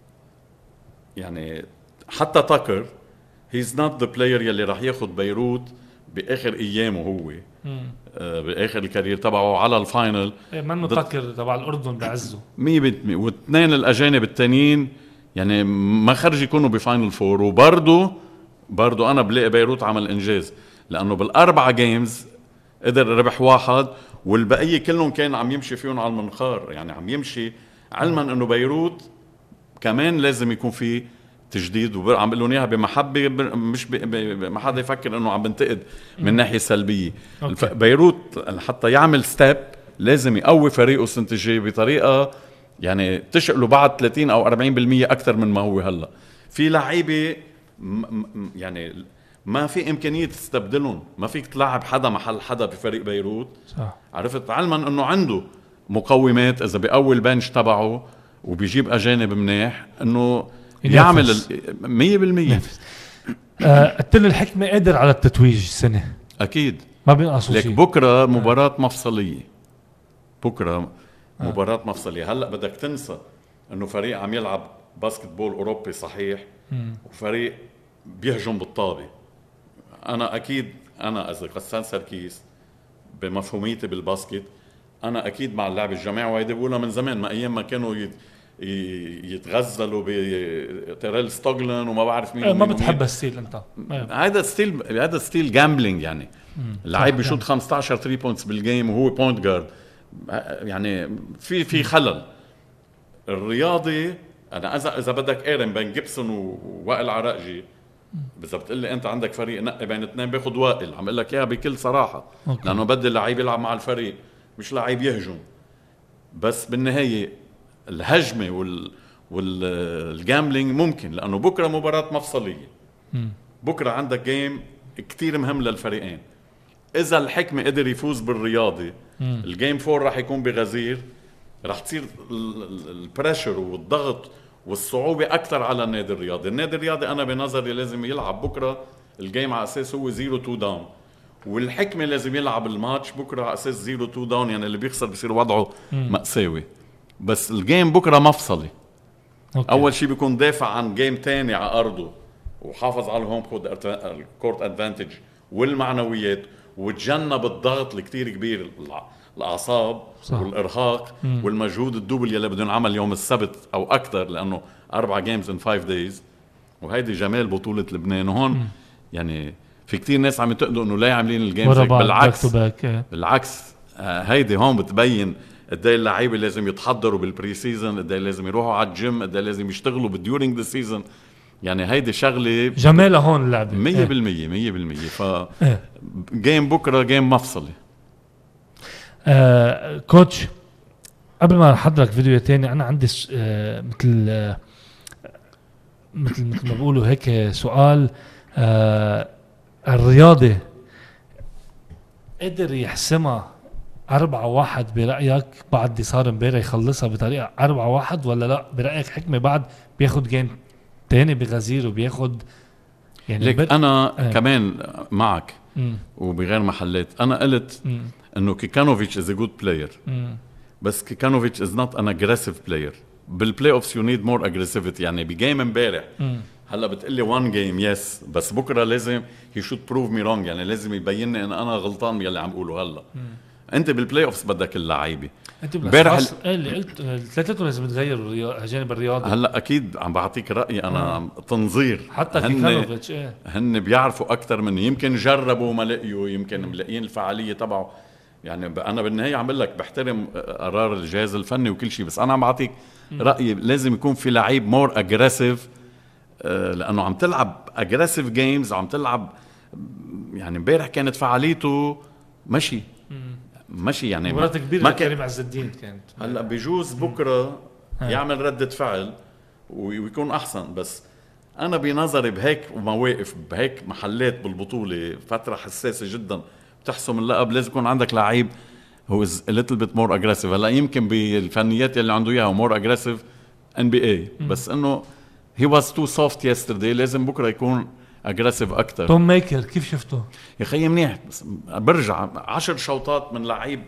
يعني حتى تاكر he's not the player يلي راح ياخد بيروت بآخر أيامه هو آه بآخر الكارير تبعه على الفاينل. إيه منه تاكر تبع الأردن بعزه مية بالمية. واثنين الأجانب التانيين يعني ما خرج يكونوا بفاينل فور. وبرضو برضو أنا بلاقي بيروت عمل إنجاز، لأنه بالأربعة جيمز قدر ربح واحد والبقية كلهم كان عم يمشي فيهم على المنخار. يعني عم يمشي علما أنه بيروت كمان لازم يكون فيه تجديد، وعم بقول لهم اياها بمحبه مش ما حدا يفكر انه عم بنتقد من ناحيه سلبيه. بيروت حتى يعمل ستيب لازم يقوي فريقه السنه الجايه بطريقه يعني تشقله بعد ثلاثين او أربعين بالمية اكثر من ما هو هلا. في لعيبه يعني ما في امكانيه تستبدلهم، ما فيك تلعب حدا محل حدا بفريق بيروت. صح. عرفت؟ علما انه عنده مقومات اذا بقوي البنش تبعه وبيجيب اجانب منيح انه يعمل مية بالمية. قلت له الحكمة قادر على التتويج السنة أكيد، ما بينقصوا شيء. لك بكرة مباراة مفصلية، بكرة آه. مباراة مفصلية. هلأ بدك تنسى أنه فريق عم يلعب باسكت بول أوروبي صحيح م. وفريق بيهجم بالطابة. أنا أكيد أنا إذا غسان سركيس بمفهوميتي بالباسكت أنا أكيد مع اللعب الجماعي، وهيدي بقولها من زمان، ما أيام ما كانوا يت... يتغزلوا بتيريل ستوغلن وما بعرف مين. ما بتحب الستيل انت؟ هذا ستيل، هذا ستيل جامبلينج. يعني اللعيب بيشوط خمستاشر ثري بوينتس بالجيم وهو بوينت جارد. يعني في في خلل. الرياضي انا اذا اذا بدك ايرن بين جيبسون ووائل عراقجي، اذا بتقول لي انت عندك فريق نقي بين اثنين باخذ وائل. عم اقول لك اياها بكل صراحه أوكي. لانه بدي اللعيب يلعب مع الفريق مش لعيب يهجم. بس بالنهايه الهجمه وال والجامبلينج ممكن، لانه بكره مباراه مفصليه. بكره عندك جيم كتير مهم للفريقين. اذا الحكمه قدر يفوز بالرياضي مم. الجيم فور راح يكون بغزير، راح تصير البريشر والضغط والصعوبه اكثر على النادي الرياضي. النادي الرياضي انا بنظري لازم يلعب بكره الجيم على اساس هو زيرو تو داون، والحكمه لازم يلعب الماتش بكره على اساس زيرو تو داون. يعني اللي بيخسر بصير وضعه مم. مأساوي. بس الجيم بكره مفصلي. أوكي. اول شيء بيكون دافع عن جيم تاني على ارضه وحافظ على الهوم كورت ادفانتج والمعنويات وتجنب الضغط الكتير كبير الاعصاب صح. والارهاق مم. والمجهود الدوبل يلي بدهم ينعمل يوم السبت او اكثر لانه اربع جيمز ان فايف دايز. وهيدي جمال بطوله لبنان. وهون مم. يعني في كتير ناس عم ينتقدوا انه لا عاملين الجيمز ورا هيك. بعض بالعكس back to back. إيه. بالعكس آه هيدي هون بتبين قد ايه اللعيبه لازم يتحضروا بالبري سيزون، قد ايه لازم يروحوا على الجيم، قد ايه لازم يشتغلوا بالديورينج ذا سيزون. يعني هيدي شغله جمالها هون اللعبه مية بالمية مية بالمية. ف إيه. جيم بكره جيم مفصلي. آه كوتش، قبل ما احضرك فيديو تاني انا عندي س- آه مثل آه مثل مثل ما بقولوا هيك سؤال. آه الرياضي قدر يحسمها أربعة واحد برأيك بعد اللي صار امبارح يخلصها بطريقة أربعة واحد ولا لا برأيك حكمة بعد بياخد جيم تاني بغزير وبياخد يعني ليك بر... انا آه. كمان معك مم. وبغير محلات. انا قلت مم. انه كيكانوفيتش از ا جود بلاير مم. بس كيكانوفيتش از نوت ان اجريسيف بلاير. بالبلاي اوفز يو نيد مور اجريسيفيتي. يعني بجيم امبارح مم. هلا بتقلي وان جيم يس بس بكره لازم هي شود بروف مي رونج. يعني لازم يبين لي ان انا غلطان باللي عم بقوله هلا. مم. انت بالبلاي اوفز بدك اللعيبه. انت امبارح بالاشخاص ال... اللي قلت ثلاثتهم لازم يتغيروا الريا- جانب الرياضي. هلا اكيد عم بعطيك رايي انا. آه. تنظير حتى هن كيكانوفيتش ايه هن بيعرفوا اكثر مني. يمكن جربوا وما لقيوا، يمكن ملاقيين الفعاليه تبعه. يعني ب- انا بالنهايه عم بقول لك بحترم قرار الجهاز الفني وكل شيء، بس انا عم بعطيك رايي. لازم يكون في لعيب مور اجريسيف لانه عم تلعب اجريسيف جيمز وعم تلعب. يعني امبارح كانت فعاليته مشي مشي يعني مباراة ما كبيرة ما كان. لكريم عز الدين كانت. هلا بجوز بكره آه. يعمل ردة فعل ويكون احسن. بس انا بنظري بهيك مواقف بهيك محلات بالبطوله فتره حساسه جدا بتحسم اللقب لازم يكون عندك لعيب هو از ليتل بيت مور اجريسيف. هلا يمكن بالفنيات اللي عنده اياها مور اجريسيف ان بي اي بس انه هي واز تو سوفت يسترداي. لازم بكره يكون اجريسيف اكثر. توم ميكر كيف شفته؟ يا خيي منيح بس برجع عشر شوطات من لعيب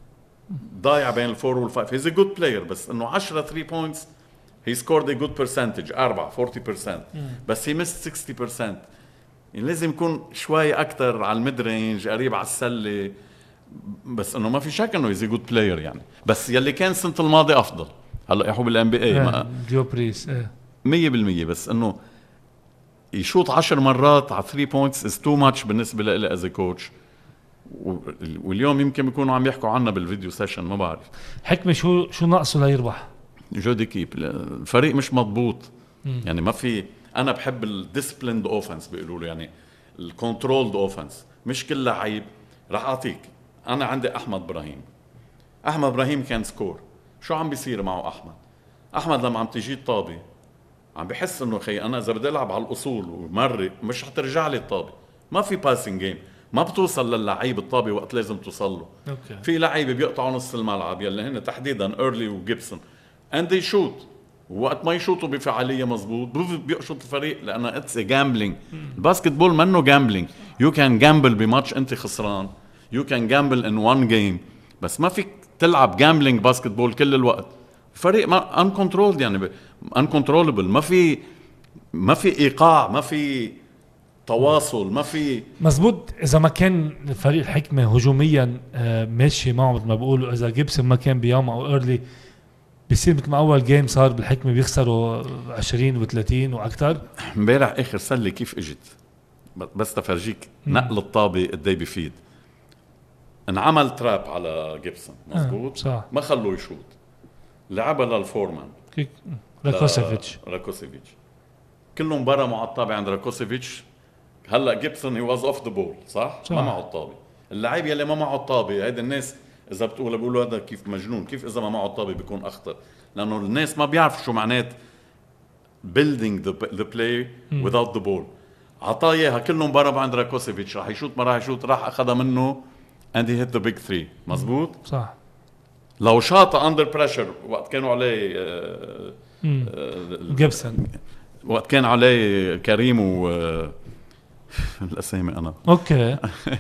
ضايع بين الفور والفايف. هيز ا جود بلاير بس انه عشرة ثري بوينتس هي سكورد ا جود برسنتج أربعة أربعين بالمية بس هي مست ستين بالمية. يعني لازم يكون شوي اكثر على الميد رينج قريب على السله. بس انه ما في شك انه هيز ا جود بلاير يعني. بس يلي كان السنه الماضيه افضل. هلا يحب الان بي اي آه. ديو بريس ايه مية بالمية. بس انه يشوط عشر مرات على ثري بوينتس از تو ماتش بالنسبه لي از كوتش. واليوم يمكن يكونوا عم يحكوا عنا بالفيديو سيشن ما بعرف. حكمة شو شو ناقصه ليربح؟ جودي كيب الفريق مش مضبوط. مم. يعني ما في. انا بحب الديسبليند اوفنس بيقولوا له يعني الكنترولد اوفنس مش كل لعيب. راح اعطيك انا عندي احمد ابراهيم. احمد ابراهيم كان سكور. شو عم بيصير معه احمد؟ احمد لما عم تجي الطابه عم بحس انه خي انا اذا بدي العب على الاصول ومرق مش حترجع لي الطابه. ما في باسنج جيم. ما بتوصل للعيب الطابه وقت لازم توصل له. اوكي. في لعيبه بيقطعوا نص الملعب يلي هن تحديدا ايرلي وجيبسون اند دي شوت. وقت ما يشوطوا بفعاليه مزبوط بيقشط الفريق لانه اتس جامبلينج. الباسكت بول منه جامبلينج. يو كان جامبل بماتش انت خسران. يو كان جامبل ان وان جيم. بس ما فيك تلعب جامبلينج باسكت بول كل الوقت. الفريق ما ان كنترول يعني ان كنترولبل. ما في ما في ايقاع. ما في تواصل. ما في مزبوط. اذا ما كان فريق الحكمة هجوميا آه ماشي معه مثل ما بقولوا، اذا جيبسون ما كان بيوم او ايرلي بيصير مثل ما اول جيم صار بالحكمة بيخسروا عشرين وثلاثين واكثر. امبارح اخر سله كيف اجت بس تفرجيك نقل الطابه قد ايه بيفيد. انعمل تراب على جيبسون مزبوط. آه صح. ما خلوه يشوط. لعبها للفورمان كيك راكوسيفيتش. راكوسيفيتش كلهم برا مع الطابه عند راكوسيفيتش. هلا جيبسون هي واز اوف ذا بول صح؟ صح. ما معه الطابه. اللاعب يلي ما معه الطابه هيدا الناس اذا بتقول بيقولوا هذا كيف مجنون. كيف اذا ما معه الطابه بيكون اخطر؟ لانه الناس ما بيعرفوا شو معنات building the, the play without the ball. عطاه اياها كلهم برا عند راكوسيفيتش. راح يشوط ما راح يشوط راح اخذها منه and he hit the big three مزبوط. صح. لو شاط اندر بريشر وقت كانوا عليه آه آه جيبسون وقت كان عليه كريم و الاسامي انا اوكي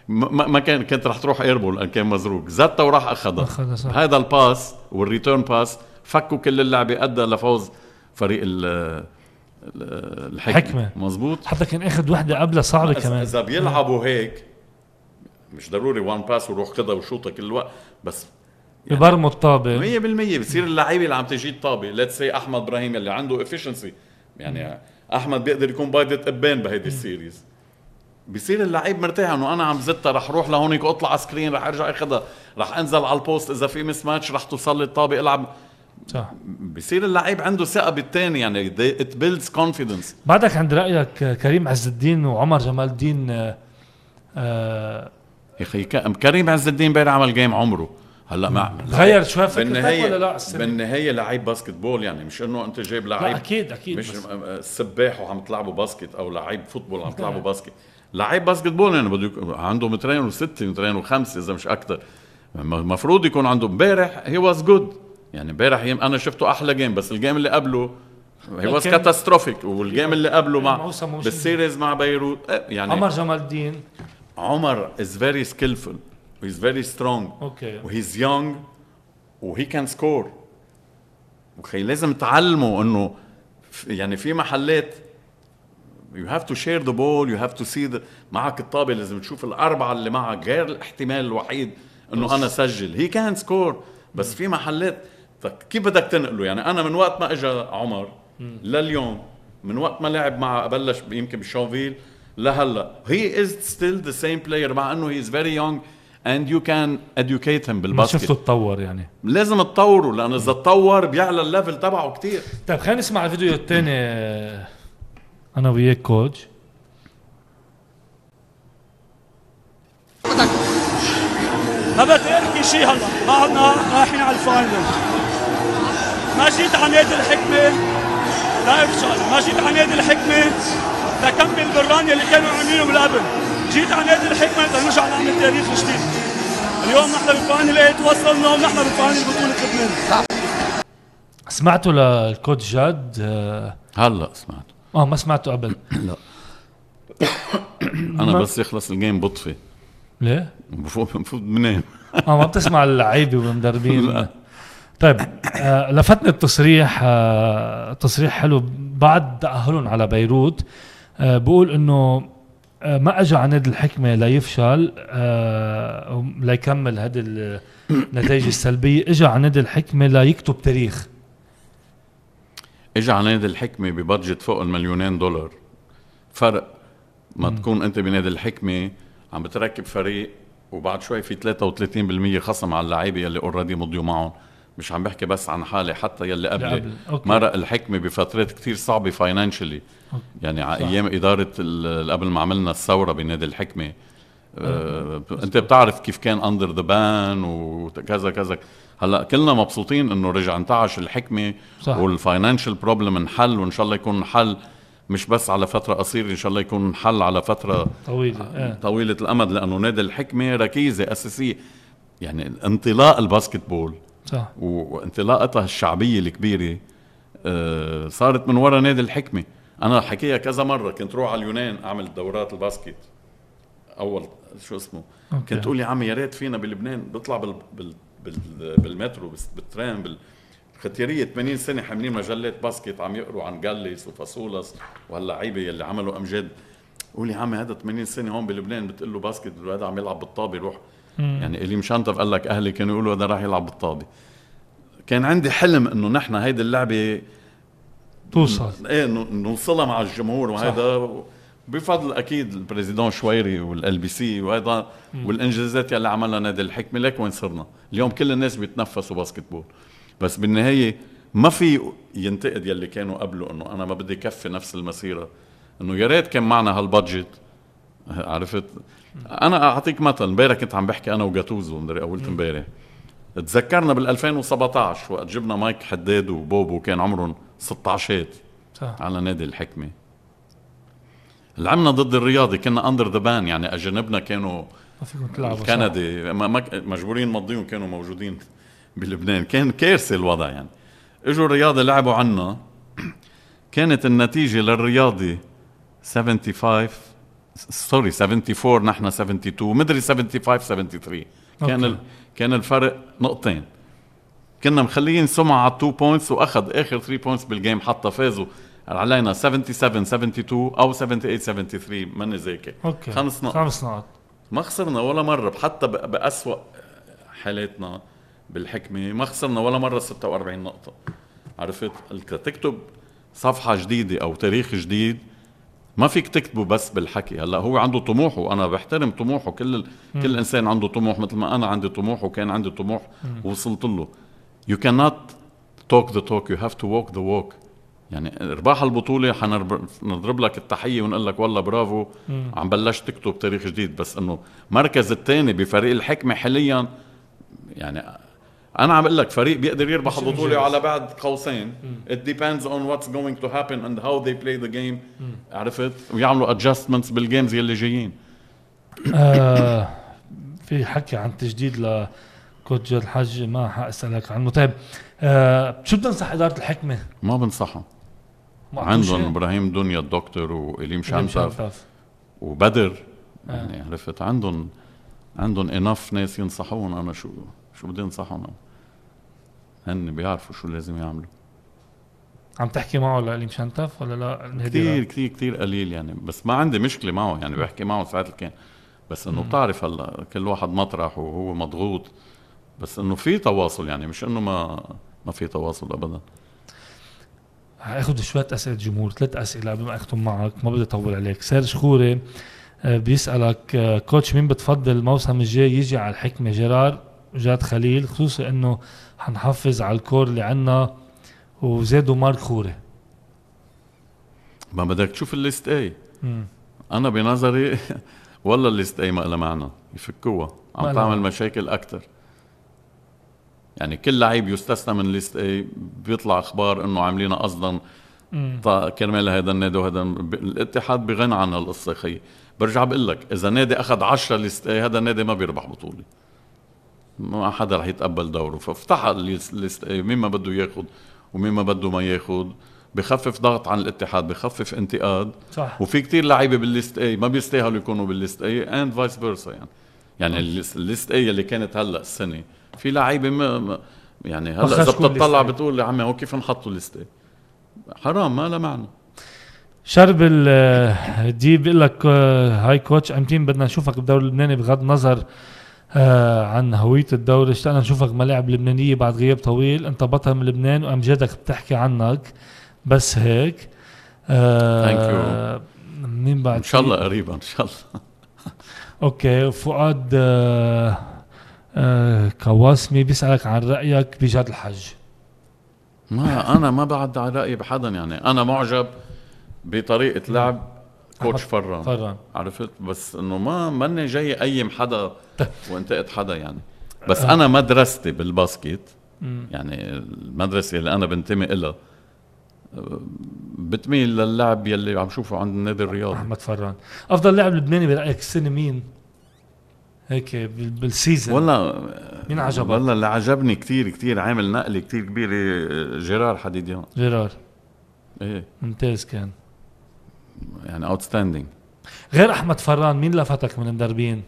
ما ما كان كانت رح تروح ايربول لان كان مزروق زتا وراح اخذها. أخذها صح. هذا الباس والريتيرن باس فكوا كل اللعبه ادى لفوز فريق ال الحكمه. حكمة. مزبوط. حتى كان اخذ وحده قبلها صعبه كمان. اذا بيلعبوا هيك مش ضروري وان باس وروح خدها وشوطها كل الوقت بس يعني ببرموا الطابه مية بالمية. بصير اللعيبه اللي عم تجي الطابه ليتس سي احمد ابراهيم اللي عنده افيشنسي يعني احمد بيقدر يكون بايدة ابان بهيدي السيريز. بصير اللعيب مرتاح انه انا عم زتها رح روح لهونيك اطلع على سكرين رح ارجع اخذها رح انزل على البوست اذا في مس ماتش رح توصل لي الطابه العب صح. بصير اللعيب عنده ثقه بالثاني يعني it builds confidence. بعدك عند رايك كريم عز الدين وعمر جمال الدين آه آه يا اخي كريم عز الدين امبارح عمل جيم عمره هلا مع غير شوي فكرتك بالنهايه ولا لا؟ بالنهايه لعيب باسكت بول يعني مش انه انت جايب لعيب لا اكيد اكيد مش سباح وعم تلعبوا باسكت او لعيب فوتبول عم تلعبوا باسكت. لعيب باسكت بول يعني بده عنده مترين وستة مترين وخمسة اذا مش اكثر. المفروض يكون عنده امبارح هي واز جود يعني امبارح انا شفته احلى جيم بس الجيم اللي قبله هي واز كاتاستروفيك والجيم اللي قبله مع بالسيريز مع بيروت يعني عمر جمال الدين عمر is very skillful he's very strong اوكي وهيز young وهي كان سكور وخي لازم تعلموا انه يعني في محلات you have to share the ball you have to see the معك الطابة لازم تشوف الأربعة اللي معك غير الاحتمال الوحيد انه انا سجل هي كان سكور بس في محلات كيف بدك تنقله يعني انا من وقت ما اجى عمر لليوم من وقت ما لعب مع بلش يمكن بشونفيل لهلا he is still the same player مع انه he is very young and you can educate him ما بالباسكت. شفته تطور يعني لازم تطوره لأنه إذا تطور بيعلى الليفل تبعه كتير. طيب خلينا نسمع الفيديو الثاني أنا وياك كوتش. ما بدي أحكي شيء هلا بعدنا رايحين على الفاينل. ما جيت على نادي الحكمة لا افشل ما جيت على نادي الحكمة لكمل بالرانية اللي كانوا عاملينه من قبل. جيت على نادي الحكمة لنرجع نعمل تاريخ جديد. اليوم نحن بالفاينل ايت وصلنا ونحن بالفاينل بطولة لبنان. سمعتوا للكوتش جاد؟ هلا سمعت. اه ما سمعته قبل. لا انا بس يخلص الجيم بطفي. ليه؟ بفوت بفوت بنام. اه ما بتسمع اللعيبه والمدربين. طيب آه لفتني التصريح آه تصريح حلو بعد تأهلهم على بيروت. آه بقول انه آه ما اجى على نادي الحكمه ليفشل آه ليكمل هذه النتائج السلبيه، اجى على نادي الحكمه ليكتب تاريخ. اجى على نادي الحكمه ببادجت فوق المليونين دولار. فرق ما م. تكون انت بنادي الحكمه عم بتركب فريق وبعد شوي في ثلاثة وثلاثين بالمية خصم على اللعيبه يلي اوريدي مضيوا معهم. مش عم بحكي بس عن حالي حتى يلي قبلي مرق الحكمه بفترات كتير صعبه فاينانشلي يعني على ايام اداره قبل ما عملنا الثوره بنادي الحكمه. أه انت بتعرف كيف كان اندر ذا بان وكذا كذا. هلا كلنا مبسوطين انه رجع انتعش الحكمه والفاينانشال بروبلم انحل وان شاء الله يكون حل مش بس على فتره قصيره ان شاء الله يكون حل على فتره طويله اه. طويله الامد لانه نادي الحكمه ركيزه اساسيه يعني انطلاق الباسكت بول صح وانطلاقتها الشعبيه الكبيره آه صارت من وراء نادي الحكمه. انا حكيها كذا مره كنت روح على اليونان اعمل دورات الباسكت اول شو اسمه أوكي. كنت تقول يا عمي يا ريت فينا بلبنان بيطلع بال بال بال بالمترو بالترام بالختياريه ثمانين سنه حاملين مجلات باسكت عم يقروا عن جاليس وفاصولس وهاللعيبه يلي عملوا امجاد. قول يا عمي هذا ثمانين سنه هون بلبنان بتقول له باسكت هذا عم يلعب بالطابه روح مم. يعني اللي مشانطف قال لك اهلي كانوا يقولوا هذا راح يلعب بالطابه. كان عندي حلم انه نحن هيدي اللعبه توصل ايه نوصلها مع الجمهور وهذا بفضل اكيد البريزيدون شويري والال بي سي وهذا والانجازات اللي عملها نادي الحكمه. لك وين صرنا اليوم كل الناس بيتنفسوا باسكت بول بس بالنهايه ما في ينتقد يلي كانوا قبله انه انا ما بدي كفي نفس المسيره انه يا ريت كان معنا هالبادجت. عرفت انا اعطيك مثل امبارح كنت عم بحكي انا وجاتوزو مدري اولت امبارح تذكرنا بال ألفين وسبعطعش وقت جبنا مايك حداد وبوبو كان عمرهم ستة عشر على نادي الحكمه. لعبنا ضد الرياضي كنا اندر ذا بان يعني اجانبنا كانوا كندي مجبورين مضيهم كانوا موجودين بلبنان. كان كارثه الوضع يعني. اجوا الرياضي لعبوا عنا كانت النتيجه للرياضي خمسة وسبعين سوري سبعة وسبعين نحن اثنين وسبعين مدري خمسة وسبعين سبعة وثلاثين كان ال... كان الفرق نقطتين. كنا مخليين سمعة على تو بوينتس واخذ اخر ثري بوينتس بالجيم حتى فازوا علينا سبعة وسبعين سبعة وسبعين او سبعة وثمانين سبعة وثلاثين ماني ذاكر. خمس نقط خمس نقط ما خسرنا ولا مرة حتى بأسوأ حالاتنا بالحكمة ما خسرنا ولا مرة ستة وأربعين نقطة. عرفت تكتب صفحة جديدة أو تاريخ جديد ما فيك تكتبه بس بالحكي. هلا هو عنده طموح وأنا بحترم طموحه. كل ال... كل إنسان عنده طموح مثل ما أنا عندي طموح وكان عندي طموح ووصلت له. You cannot talk the talk, you have to walk the walk. يعني رباح البطولة حنضرب لك التحية ونقول لك والله برافو مم. عم بلش تكتب تاريخ جديد. بس انه مركز الثاني بفريق الحكمة حاليا يعني انا عم بقول لك فريق بيقدر يربح البطولة على بعد قوسين. مم. It depends on what's going to happen and how they play the game. مم. عرفت ويعملوا adjustments بالجيمز يلي جايين. آه في حكي عن تجديد لكوتش الحج ما حأسألك عنه. طيب آه شو بتنصح إدارة الحكمة؟ ما بنصحهم. عندهم ابراهيم دنيا الدكتور وإليم شانتاف وبدر آه. يعني عرفت عندهم عندهم اناف ناس ينصحون. انا شو شو بدي انصحهم؟ هن بيعرفوا شو لازم يعملوا. عم تحكي معه لإليم شانتاف ولا لا؟ كتير كتير كتير قليل يعني. بس ما عندي مشكلة معه يعني بحكي معه ساعات كان. بس انه بتعرف هلا كل واحد مطرح وهو مضغوط. بس انه في تواصل يعني مش انه ما ما في تواصل ابدا. هاخد شوية أسئلة جمهور ثلاث أسئلة قبل ما أختم معك ما بدي أطول عليك. سيرج خوري بيسألك كوتش مين بتفضل الموسم الجاي يجي على الحكمة جيرار جاد خليل خصوصا إنه حنحافظ على الكور اللي عنا وزادوا مارك خوري. ما بدك تشوف الليست اي. أنا بنظري والله الليست اي ما لها معنى يفكوها عم تعمل مشاكل أكتر. يعني كل لعيب يستثنى من ليست اي بيطلع اخبار انه عاملين قصدا كرمال هذا النادي وهذا الاتحاد بغنى عن هالقصه. خي برجع بقول لك اذا نادي اخذ عشرة ليست اي هذا النادي ما بيربح بطوله. ما حدا رح يتقبل دوره. فافتح الليست اي مين ما بده ياخذ ومين ما بده ما ياخذ بخفف ضغط عن الاتحاد بخفف انتقاد. صح. وفي كتير لعيبه بالليست اي ما بيستاهلوا يكونوا بالليست اي اند فايس فيرسا. يعني يعني الليست اي اللي كانت هلا السنه في لعيبه ما يعني هلا اذا بتطلع بتقول يا عمي هو كيف نحطوا ليست حرام ما له معنى. شرب الدي بيقول لك هاي كوتش امتين بدنا نشوفك بالدوري اللبناني بغض النظر عن هوية الدوري. اشتقنا نشوفك ملاعب لبنانية بعد غياب طويل. انت بطل من لبنان وامجادك بتحكي عنك بس هيك. آه مين بعد؟ ان شاء الله قريبا ان شاء الله. اوكي. فؤاد آه آه كواسمي بيسألك عن رأيك بجاد الحج. ما أنا ما بعد على رأيي بحدا. يعني أنا معجب بطريقة لعب كوتش فران. فران عرفت. بس إنه ما مني جاي أيم حدا وانتقد حدا يعني. بس أنا مدرستي بالباسكت يعني المدرسة اللي أنا بنتمي إلها بتميل للعب يلي عم شوفه عند النادي الرياضي. أحمد فران أفضل لاعب لبناني برأيك السنة مين؟ هيك بالسيزن والله مين عجبك؟ والله اللي عجبني كتير كتير عامل نقلة كتير كبيرة جيرار حديديان. جيرار ايه ممتاز كان يعني اوتستاندينج. غير احمد فران مين لفتك من المدربين؟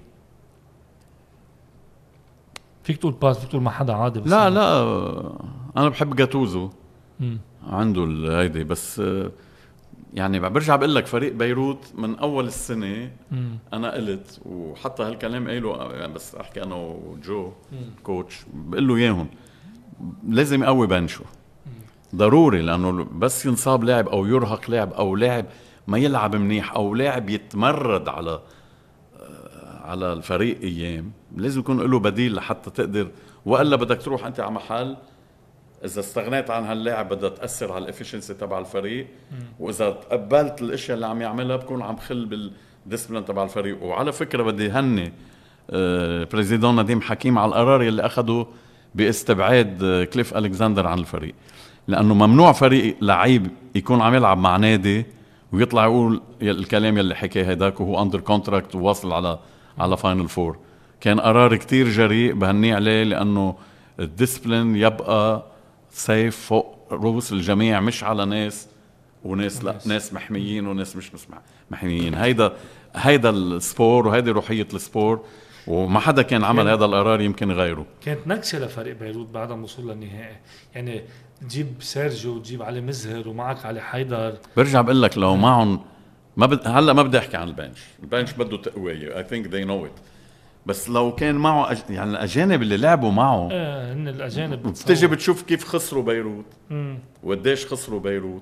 فيك تقول باس فيك تقول ما حدا عادي. بس لا لا انا بحب جاتوزو م. عنده هيدي. بس يعني برجع بقول لك فريق بيروت من اول السنه مم. انا قلت وحتى هالكلام قايله يعني بس احكي انا وجو مم. كوتش بقول له اياهم لازم يقوي بنشه ضروري. لانه بس ينصاب لاعب او يرهق لاعب او لاعب ما يلعب منيح او لاعب يتمرد على على الفريق ايام لازم يكون له بديل لحتى تقدر. والا بدك تروح انت على محل إذا استغنيت عن هاللاعب بدها تأثر على الإفشنسي تبع الفريق. مم. وإذا تقبلت الأشياء اللي عم يعملها بكون عم خل بالديسبلين تبع الفريق. وعلى فكرة بدي هني آه بريزيدون نديم حكيم على القرار اللي أخده باستبعاد آه كليف ألكساندر عن الفريق. لأنه ممنوع فريق لعيب يكون عم يلعب مع نادي ويطلع يقول الكلام يلي حكيه هيداك وهو أندر كونتراكت وواصل على على فاينل فور. كان قرار كتير جريء بهني عليه لأنه الديسبلين يبقى سيف فوق رؤوس الجميع مش على ناس وناس لا ناس محميين وناس مش مسمع محميين. هيدا هيدا السبور وهيدي روحية السبور، وما حدا كان عمل هذا القرار يمكن غيره. كانت نكسة لفريق بيروت بعد ما وصل للنهائي، يعني تجيب سيرجيو وتجيب علي مزهر ومعك علي حيدر. برجع بقول لك لو معهم ما بد... هلا ما بدي احكي عن البنش، البنش بده تقوية I think they know it، بس لو كان معه أج... يعني الأجانب اللي لعبوا معه اه هن الأجانب بتجي بتشوف كيف خسروا بيروت مم. وقديش خسروا بيروت،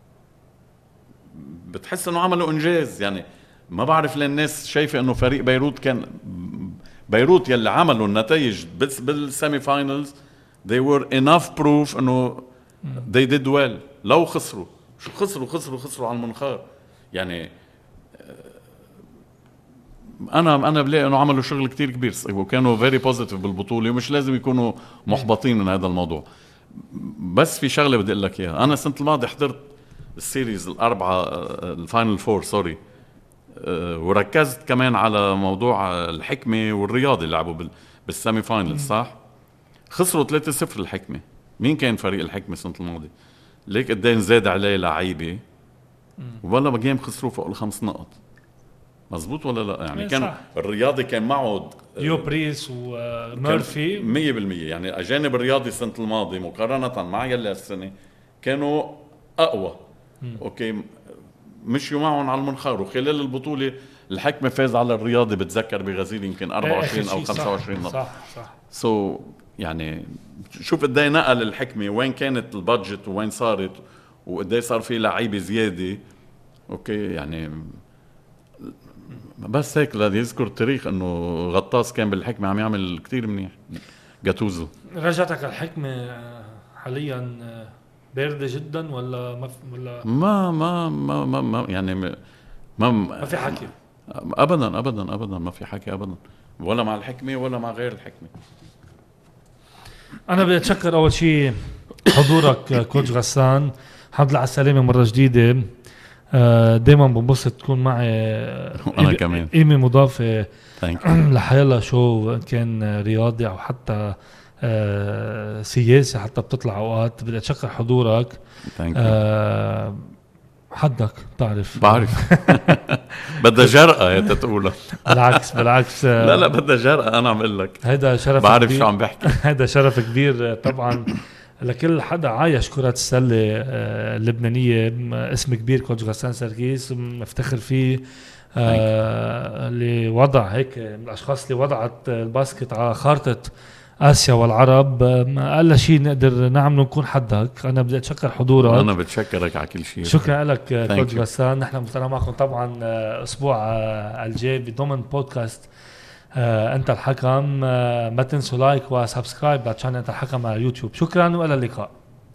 بتحس انه عملوا انجاز. يعني ما بعرف ليه الناس شايفه انه فريق بيروت كان بيروت يلي عملوا النتائج بس بالسيمي فاينلز they were enough proof انه they did well. لو خسروا شو خسروا خسروا خسروا على المنخار. يعني انا انا بلاقي انه عملوا شغل كتير كبير وكانوا very positive بالبطوله، ومش لازم يكونوا محبطين من هذا الموضوع. بس في شغله بدي اقول لك اياها، انا السنه الماضيه حضرت السيريز الاربعه الفاينل فور سوري، وركزت كمان على موضوع الحكمه والرياضي اللي لعبوا بالسيمي فاينل صح. خسروا ثلاثة صفر الحكمه. مين كان فريق الحكمه السنه الماضيه؟ ليك قدين زاد عليه لعيبه ولا جيم خسروا فوق الخمس نقط. مزبوط ولا لا؟ يعني كان الرياضي كان معه ديو بريس وميرفي مية بالمية. يعني أجانب الرياضي السنة الماضية مقارنة مع يلي السنة كانوا أقوى. مم. أوكي مشيوا معهم على المنخار. وخلال البطولة الحكمة فاز على الرياضي بتذكر بغزيل يمكن أربعة وعشرين أو خمسة وعشرين نقطة. صح صح. سو so, يعني شوف قديه نقل الحكمة وين كانت البادجت وين صارت وقديه صار في لعيبة زيادة. أوكي يعني بس هيك لا يذكر التاريخ انه غطاس كان بالحكمه عم يعمل كتير منيح. جاتوزو رجعتك الحكمه حاليا بارده جدا ولا ما ولا ما ما ما, ما, ما يعني ما ما في حكي ابدا ابدا ابدا ما في حكي ابدا، ولا مع الحكمه ولا مع غير الحكمه. انا بدي اتشكر اول شيء حضورك كوتش غسان، الحمد لله على السلامه مره جديده. دايما بنبسط تكون معي وانا كمان قيمه مضافه لحيلا شو كان رياضي او حتى سياسي حتى بتطلع اوقات. بدي اتشكر حضورك. أه حدك تعرف بعرف بدها جرأة هي تقولها. بالعكس بالعكس لا لا بدها جرأة. انا عم اقول لك هيدا شرف بعرف شو عم بحكي. هيدا شرف كبير طبعا لكل حدا عايش كرة السلة اللبنانية. اسم كبير كوتش غسان سركيس مفتخر فيه. اللي وضع هيك من الأشخاص اللي وضعت الباسكت على خارطة آسيا والعرب. أقل شيء نقدر نعمله نكون حدك. أنا بدي أتشكر حضورك. أنا بتشكرك على كل شيء. شكرا لك كوتش غسان. نحن مستمر معكم طبعا أسبوع الجاي بضمن بودكاست آه، أنت الحكم. آه، ما تنسوا لايك وسبسكرايب على شانل أنت الحكم على يوتيوب. شكرا وإلى اللقاء.